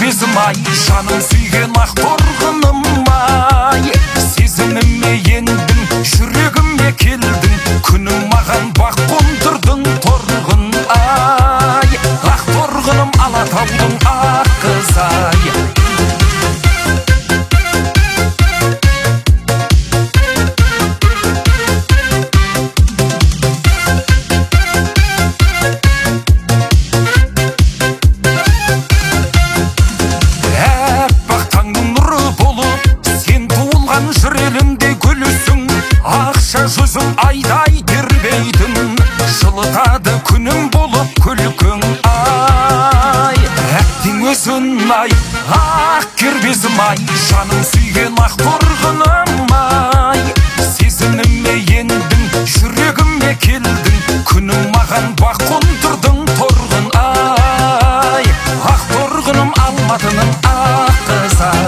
кербезім ай, жаным сүйген ақ торғыным ай. Сезіміме ендің, жүрегіме келдің, күнім маған бақ қондырдың торғын ай. Ақ торғыным Алатаудың ақ қыз ай. Жүрелімде гүлісің, ақша жүзің айдай тербейтін, жылытады күнім болып күлкің ай. Әттең өзің ай, ақ кербезім ай, жаным сүйген ақ торғыным ай. Сезіміме ендің, жүрегіме келдің, күнім маған бақ қондырдың торғын ай. Ақ торғыным Алматының ақ қыз ай.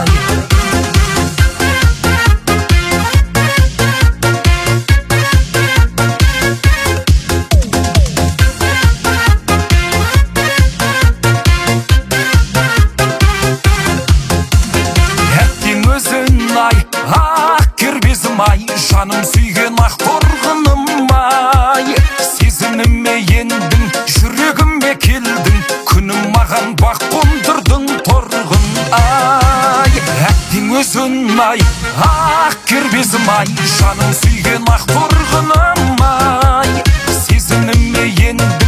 Ақ кербезім ай, жаным сүйген ақ торғыным ай. Сезіміме ендің, жүрегіме келдің, күнім маған бақ қондырдың торғын ай. Әттең өзің ай, ақ кербезім ай, жаным сүйген ақ торғыным ай. Сезіміме ендің,